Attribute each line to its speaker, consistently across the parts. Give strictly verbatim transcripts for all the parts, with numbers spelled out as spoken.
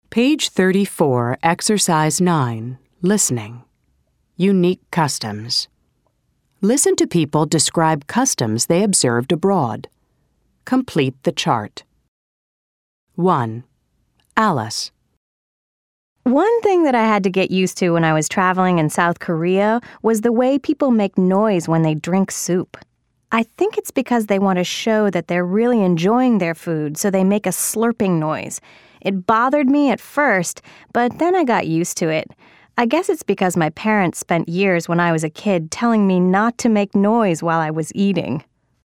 Speaker 1: Page thirty-four, Exercise nine, Listening. Unique customs. Listen to people describe customs they observed abroad. Complete the chart. one. Alice.
Speaker 2: One thing that I had to get used to when I was traveling in South Korea was the way people make noise when they drink soup. I think it's because they want to show that they're really enjoying their food, so they make a slurping noise. It bothered me at first, but then I got used to it. I guess it's because my parents spent years when I was a kid telling me not to make noise while I was eating.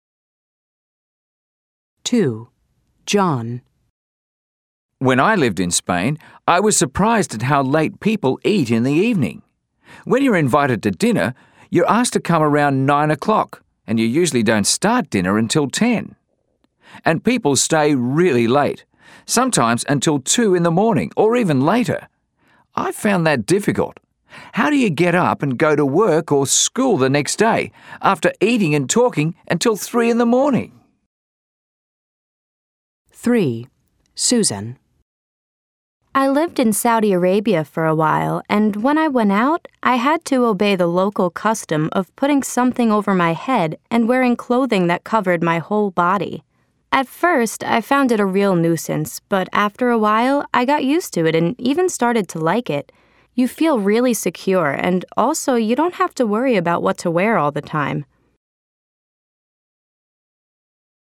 Speaker 1: two. John.
Speaker 3: When I lived in Spain, I was surprised at how late people eat in the evening. When you're invited to dinner, you're asked to come around nine o'clock, and you usually don't start dinner until ten. And people stay really late, sometimes until two in the morning or even later. I found that difficult. How do you get up and go to work or school the next day after eating and talking until three in the morning?
Speaker 1: three. Susan.
Speaker 4: I lived in Saudi Arabia for a while, and when I went out, I had to obey the local custom of putting something over my head and wearing clothing that covered my whole body. At first, I found it a real nuisance, but after a while, I got used to it and even started to like it. You feel really secure, and also you don't have to worry about what to wear all the time.